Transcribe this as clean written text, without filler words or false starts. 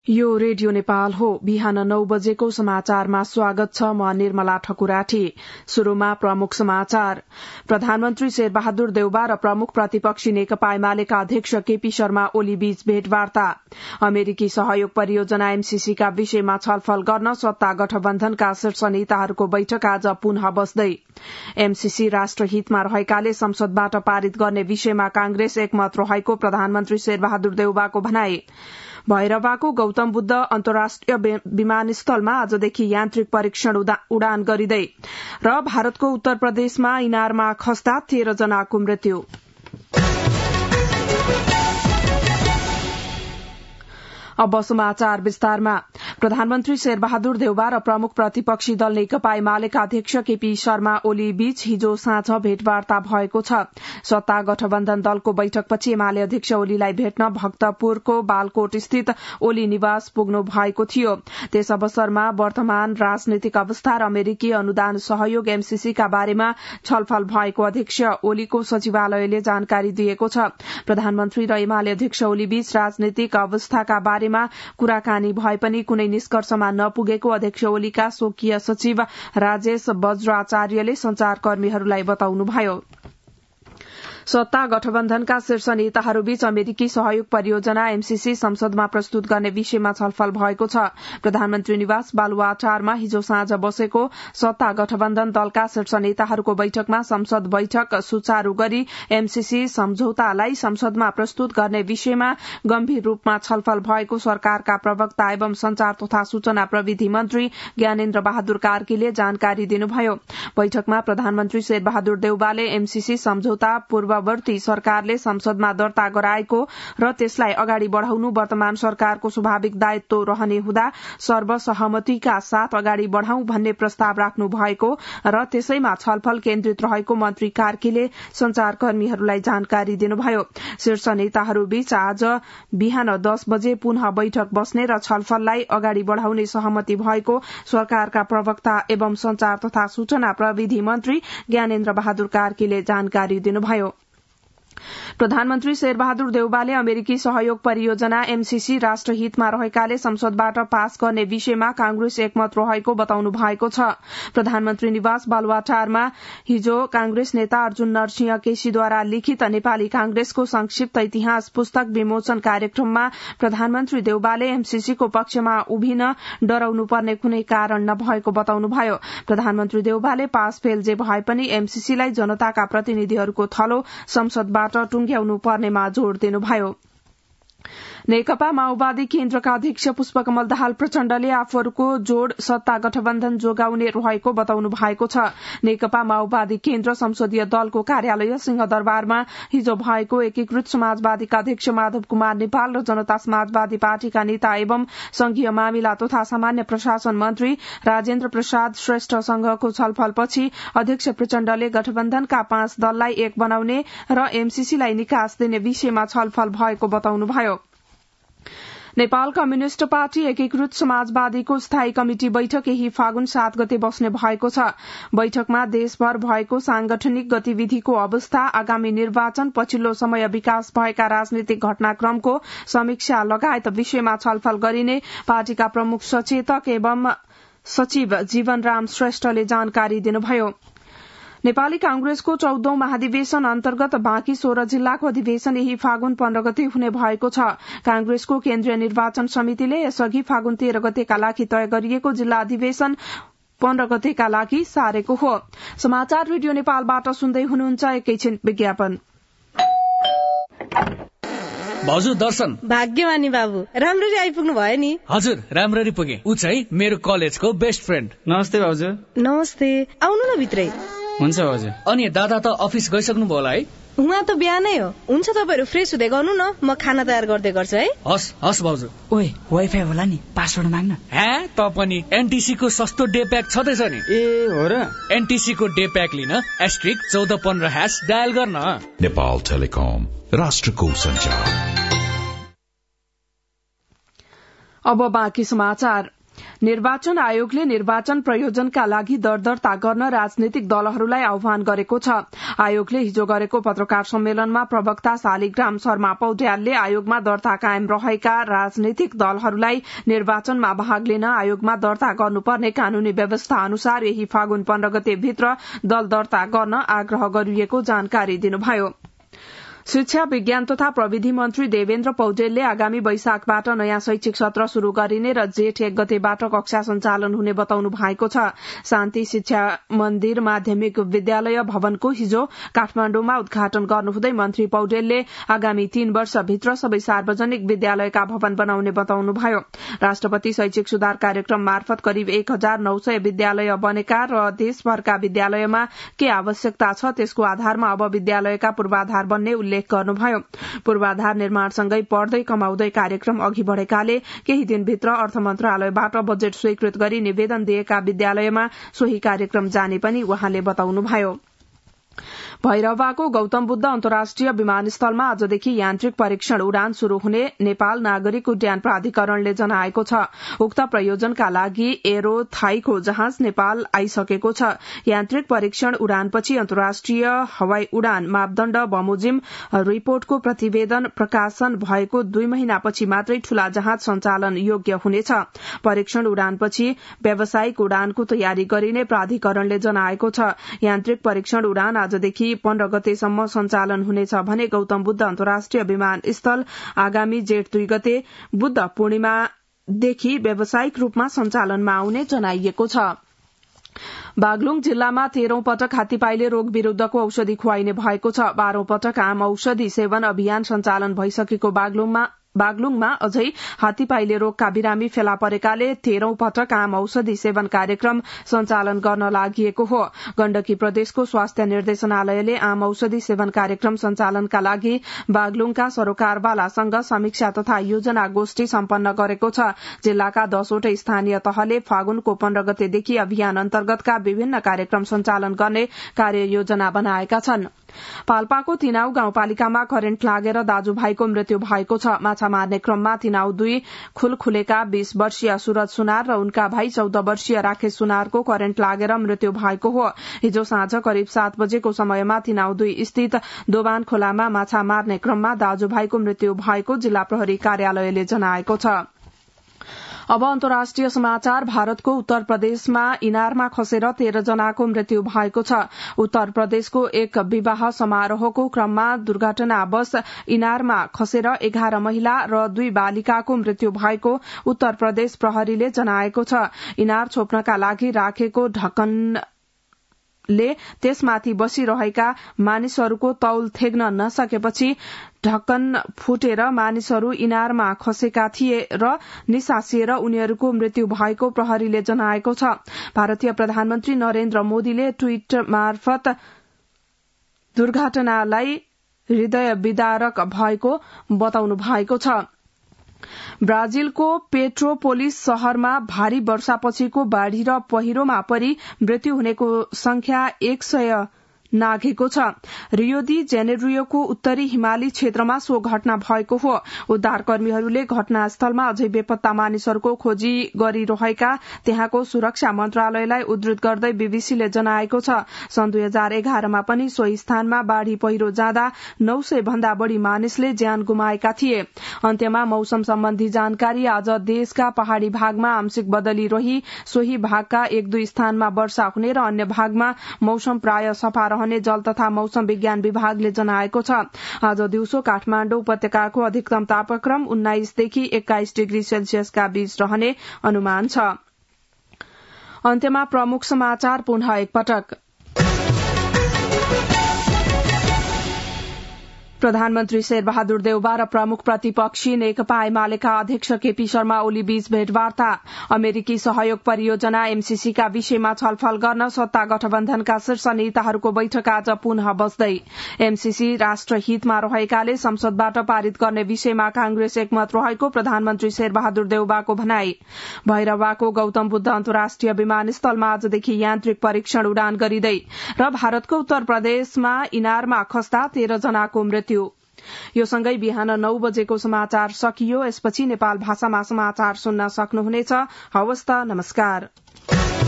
यो रेडियो नेपाल हो। बिहान 9 बजेको समाचारमा स्वागत छ। म निर्मला ठकुराठी। शुरूमा प्रमुख समाचार। प्रधानमन्त्री शेरबहादुर देउबा र प्रमुख प्रतिपक्षी नेकपा एमालेका अध्यक्ष केपी शर्मा ओली बीच भेटवार्ता। अमेरिकी सहयोग परियोजना एमसीसी का विषयमा छलफल गर्न सत्ता गठबन्धनका शीर्ष नेताहरूको बैठक आज पुनः बस्दै। एमसीसी राष्ट्रहितमा रहेकाले संसदबाट पारित गर्ने विषयमा कांग्रेस एकमत रहेको प्रधानमन्त्री शेरबहादुर देउबाको भनाई। भैरवाको गौतम बुद्ध अन्तर्राष्ट्रिय विमानस्थलमा आजदेखि यान्त्रिक परीक्षण उडान गरिँदै र भारतको उत्तर प्रदेशमा इनारमा खस्दा 13 जनाको मृत्यु। अब समाचार विस्तारमा। प्रधानमन्त्री शेरबहादुर देउबा र प्रमुख प्रतिपक्षी दल नेकपा एमालेका अध्यक्ष केपी शर्मा ओली बीच हिजो साँझ भेटवार्ता भएको छ। सत्ता गठबन्धन दलको बैठकपछि एमाले अध्यक्ष ओलीलाई भेट्न भक्तपुरको बालकोट स्थित ओली निवास पुग्नु भएको थियो। त्यस अवसरमा वर्तमान राजनैतिक अवस्था र अमेरिकी अनुदान सहयोग एमसीसी का बारेमा छलफल भएको अध्यक्ष ओलीको सचिवालयले जानकारी दिएको छ। प्रधानमन्त्री र एमाले अध्यक्ष ओली बीच राजनैतिक अवस्थाका बारेमा कुराकानी भए पनि कुनै निष्कर्षमा नपुगेको अध्यक्ष ओलीका स्वकीय सचिव राजेश वज्राचार्यले संचारकर्मीहरूलाई बताउनुभयो। सत्ता गठबन्धनका शीर्ष नेताहरूबीच अमेरिकी सहयोग परियोजना एमसीसी संसदमा प्रस्तुत गर्ने विषयमा छलफल भएको छ। प्रधानमन्त्री निवास बालुवाटारमा हिजो साँझ बसेको सत्ता गठबन्धन दलका शीर्ष नेताहरूको बैठकमा संसद बैठक सुचारू गरी एमसीसी सम्झौतालाई संसदमा प्रस्तुत गर्ने विषयमा गम्भीर रूपमा छलफल भएको सरकारका प्रवक्ता एवं संचार तथा सूचना प्रविधि मन्त्री ज्ञानेन्द्र बहादुर कार्कीले जानकारी दिनुभयो। बैठकमा प्रधानमन्त्री शेरबहादुर देउबाले एमसीसी सम्झौता पूर्ववर्ती सरकारले संसदमा दर्ता गराएको र त्यसलाई अगाडि बढ़ाउनु वर्तमान सरकारको स्वाभाविक दायित्व रहने हुँदा सर्वसहमतिका साथ अगाडि बढ़ाउँ भन्ने प्रस्ताव राख्नु भएको र त्यसैमा छलफल केन्द्रित रहेको मन्त्री कार्कीले संचारकर्मीहरूलाई जानकारी दिनुभयो। शीर्ष नेताहरूबीच आज बिहान 10 बजे पुनः बैठक बस्ने र छलफललाई अगाडि बढ़ाउने सहमति भएको सरकारका प्रवक्ता एवं संचार तथा सूचना प्रविधि मन्त्री ज्ञानेन्द्र बहादुर कार्कीले जानकारी दिनुभयो। प्रधानमन्त्री शेरबहादुर देउबाले अमेरिकी सहयोग परियोजना एमसीसी राष्ट्रहितमा रहेकाले संसदबाट पास गर्ने विषयमा कांग्रेस एकमत रहेको बताउनु भएको छ। प्रधानमन्त्री निवास बालुवाटारमा हिजो कांग्रेस नेता अर्जुन नरसिंह केसीद्वारा लिखित नेपाली कांग्रेसको संक्षिप्त इतिहास पुस्तक विमोचन कार्यक्रममा प्रधानमन्त्री देउबाले एमसीसीको पक्षमा उभिन डराउनु पर्ने कुनै कारण नभएको बताउनुभयो। प्रधानमन्त्री देउबाले पास फेल जे भए पनि एमसीसीलाई जनताका प्रतिनिधिहरूको थलो संसदबाट टुंग्याउनु पर्नेमा जोड़ दिनुभयो। नेकपा माओवादी केन्द्रका अध्यक्ष पुष्पकमल दाहाल प्रचण्डले आफूहरूको जोड़ सत्ता गठबन्धन जोगाउने रहेको बताउनु भएको छ। नेकपा माओवादी केन्द्र संसदीय दलको कार्यालय सिंहदरबारमा हिजो भएको एकीकृत समाजवादीका अध्यक्ष माधव कुमार नेपाल र जनता समाजवादी पार्टीका नेता एवं संघीय मामिला तथा सामान्य प्रशासन मन्त्री राजेन्द्र प्रसाद श्रेष्ठसँगको छलफलपछि अध्यक्ष प्रचण्डले गठबन्धनका 5 दललाई एक बनाउने र एमसीसीलाई निकास दिने विषयमा छलफल भएको बताउनुभयो। नेपाल कम्युनिष्ट पार्टी एकीकृत समाजवादीको स्थायी कमिटी बैठक यही फागुन 7 गते बस्ने भएको छ। बैठकमा देशभर भएको सांगठनिक गतिविधिको अवस्था, आगामी निर्वाचन, पछिल्लो समय विकास भएका राजनीतिक घटनाक्रमको समीक्षा लगायत विषयमा छलफल गरिने पार्टीका प्रमुख सचेतक एवं सचिव जीवनराम श्रेष्ठले जानकारी दिनुभयो। नेपाली कांग्रेसको 14औं महाधिवेशन अन्तर्गत बाँकी 16 जिल्लाको अधिवेशन यही फागुन 15 गते हुने भएको छ। कांग्रेसको केन्द्रीय निर्वाचन समितिले यसअघि फागुन 13 गतेका लागि तय गरिएको जिल्ला अधिवेशन 15 गतेका लागि सारेको हो। समाचार रेडियो नेपालबाट सुन्दै हुनुहुन्छ। एकैछिन विज्ञापन। भाउजू दर्शन। भाग्यमानी बाबु, राम्ररी आइपुग्नु भयो नि। हजुर, राम्ररी पुगे। उ चाहिँ मेरो कलेजको बेस्ट फ्रेन्ड। नमस्ते भाउजू। नमस्ते, आउनु न भित्रै। हुन्छ भाउजू। अनि दादा त अफिस गइसक्नु भयो होला है? उहाँ त बिहानै हो। हुन्छ, तपाईहरु फ्रेश हुँदै गर्नु न, म खाना तयार गर्दै गर्छु है। हस् हस् भाउजू। ओए, वाइफाई होला नि, पासवर्ड माग्न। हे, त पनि एनटीसी को सस्तो डे प्याक छदैछ नि। ए हो र? एनटीसी को डे प्याक लिन *1415# डायल गर्न। नेपाल टेलिकम, राष्ट्रको सञ्चार। अब बाँकी समाचार। निर्वाचन आयोगले निर्वाचन प्रयोजनका लागि दरदर्ता गर्न राजनीतिक दलहरूलाई आह्वान गरेको छ। आयोगले हिजो गरेको पत्रकार सम्मेलनमा प्रवक्ता शालिग्राम शर्मा पौड्यालले आयोगमा दर्ता कायम रहेका राजनीतिक दलहरूलाई निर्वाचनमा भाग लिन आयोगमा दर्ता गर्नुपर्ने कानूनी व्यवस्था अनुसार यही फागुन 15 गते भित्र दल दर्ता गर्न आग्रह गरिएको जानकारी दिनुभयो। शिक्षा विज्ञान तथा प्रविधि मन्त्री देवेन्द्र पौडेलले आगामी वैशाखबाट नयाँ शैक्षिक सत्र शुरू गरिने र जेठ 1 गतेबाट कक्षा सञ्चालन हुने बताउनु भएको छ। शान्ति शिक्षा मन्दिर माध्यमिक विद्यालय भवनको हिजो काठमाण्डुमा उद्घाटन गर्नुहुँदै मन्त्री पौडेलले आगामी 3 वर्षभित्र सबै सार्वजनिक विद्यालयका भवन बनाउने बताउनुभयो। राष्ट्रपति शैक्षिक सुधार कार्यक्रम मार्फत करिब 1900 विद्यालय बनेका र देशभरका विद्यालयमा के आवश्यकता छ त्यसको आधारमा अब विद्यालयका पूर्वाधार बन्ने उल्लेख गर्नुभयो। पूर्वाधार निर्माणसँगै पढ्दै कमाउँदै कार्यक्रम अघि बढ़ेकाले केही दिनभित्र अर्थ मन्त्रालयबाट बजेट स्वीकृत गरी निवेदन दिएका विद्यालयमा सोही कार्यक्रम जाने पनि उहाँले बताउनुभयो। भैरवाको गौतम बुद्ध अन्तर्राष्ट्रिय विमानस्थलमा आजदेखि यान्त्रिक परीक्षण उडान शुरू हुने नेपाल नागरिक उड्डयन प्राधिकरणले जनाएको छ। उक्त प्रयोजनका लागि एरो थाईको जहाज नेपाल आइसकेको छ। यान्त्रिक परीक्षण उडानपछि अन्तर्राष्ट्रिय हवाई उडान मापदण्ड बमोजिम रिपोर्टको प्रतिवेदन प्रकाशन भएको 2 महिनापछि मात्रै ठूला जहाज सञ्चालन योग्य हुनेछ। परीक्षण उडानपछि व्यावसायिक उडानको तयारी गरिने प्राधिकरणले जनाएको छ। यान्त्रिक परीक्षण उडान आजदेखि 15 गतेसम्म सञ्चालन हुनेछ भने गौतम बुद्ध अन्तर्राष्ट्रिय विमानस्थल आगामी जेठ 2 गते बुद्ध पूर्णिमादेखि व्यावसायिक रूपमा सञ्चालनमा आउने जनाइएको छ। बागलुङ जिल्लामा 13औं पटक हात्तीपाइले रोग विरूद्धको औषधि खुवाइने भएको छ। 12औं पटक आम औषधि सेवन अभियान सञ्चालन भइसकेको बागलुङमा अझै हात्तीपाइले रोगका बिरामी फेला परेकाले 13औं पटक आम औषधि सेवन कार्यक्रम सञ्चालन गर्न लागिएको हो। गण्डकी प्रदेशको स्वास्थ्य निर्देशनालयले आम औषधि सेवन कार्यक्रम सञ्चालनका लागि बागलुङका सरोकारवालासँग समीक्षा तथा योजना गोष्ठी सम्पन्न गरेको छ। जिल्लाका 10 वटै स्थानीय तहले फागुनको 15 गतेदेखि अभियान अन्तर्गतका विभिन्न कार्यक्रम सञ्चालन गर्ने कार्ययोजना बनाएका छन्। पाल्पाको तिनाउ गाउँपालिकामा करेन्ट लागेर दाजुभाइको मृत्यु भएको छ। माछा मार्ने क्रममा तिनाउ 2 खुलखुलेका 20 वर्षीय सूरज सुनार र उनका भाइ 14 वर्षीय राकेश सुनारको करेन्ट लागेर मृत्यु भएको हो। हिजो साँझ करिब 7 बजेको समयमा तिनाउ 2 स्थित दोबान खोलामा माछा मार्ने क्रममा दाजुभाइको मृत्यु भएको जिल्ला प्रहरी कार्यालयले जनाएको छ। अब अन्तर्राष्ट्रिय समाचार। भारतको उत्तर प्रदेशमा इनारमा खसेर 13 जनाको मृत्यु भएको छ। उत्तर प्रदेशको एक विवाह समारोहको क्रममा दुर्घटनावश इनारमा खसेर 11 महिला र 2 बालिकाको मृत्यु भएको उत्तर प्रदेश प्रहरीले जनाएको छ। इनार छोप्नका लागि राखेको ढक्कनले त्यसमाथि बसिरहेका मानिसहरूको तौल थेग्न नसकेपछि ढक्कन फुटेर मानिसहरू इनारमा खसेका थिए र निसासिएर उनीहरूको मृत्यु भएको प्रहरीले जनाएको छ। भारतीय प्रधानमन्त्री नरेन्द्र मोदीले ट्वीट मार्फत दुर्घटनालाई हृदय विदारक भएको बताउनु भएको छ। ब्राजिलको पेट्रोपोलिस शहरमा भारी वर्षापछिको बाढ़ी र पहिरोमा परि मृत्यु हुनेको संख्या 100 नाघेको छ। रियो दी जेनेरियोको उत्तरी हिमाली क्षेत्रमा सो घटना भएको हो। उद्धारकर्मीहरूले घटनास्थलमा अझै बेपत्ता मानिसहरूको खोजी गरिरहेका त्यहाँको सुरक्षा मन्त्रालयलाई उद्धृत गर्दै बीबीसीले जनाएको छ। सन् 2011 मा पनि सोही स्थानमा बाढ़ी पहिरो जाँदा 900 भन्दा बढ़ी मानिसले ज्यान गुमाएका थिए। अन्त्यमा मौसम सम्बन्धी जानकारी। आज देशका पहाड़ी भागमा आंशिक बदली रही सोही भागका 1-2 स्थानमा वर्षा हुने र अन्य भागमा मौसम प्राय सफा रहने जल तथा मौसम विज्ञान विभागले जनाएको छ। आज दिउँसो काठमाण्डु उपत्यकाको अधिकतम तापक्रम 19 देखि 21 डिग्री सेल्सियसका बीच रहने अनुमान छ। अन्त्यमा प्रमुख समाचार पुनः एकपटक। प्रधानमन्त्री शेरबहादुर देउवा र प्रमुख प्रतिपक्षी नेकपा एमालेका अध्यक्ष केपी शर्मा ओली बीच भेटवार्ता। अमेरिकी सहयोग परियोजना एमसीसीका विषयमा छलफल गर्न सत्ता गठबन्धनका शीर्ष नेताहरूको बैठक आज पुनः बस्दै। एमसीसी राष्ट्रहितमा रहेकाले संसदबाट पारित गर्ने विषयमा कांग्रेस एकमत रहेको प्रधानमन्त्री शेरबहादुर देउवाको भनाई। भैरवाको गौतम बुद्ध अन्तर्राष्ट्रिय विमानस्थलमा आजदेखि यान्त्रिक परीक्षण उडान गरिँदै र भारतको उत्तर प्रदेशमा इनारमा खस्दा 13 जनाको मृत्यु। यो सँगै बिहान 9 बजेको समाचार सकियो। यसपछि नेपाल भाषामा समाचार सुन्न सक्नुहुनेछ। हवस् त, नमस्कार।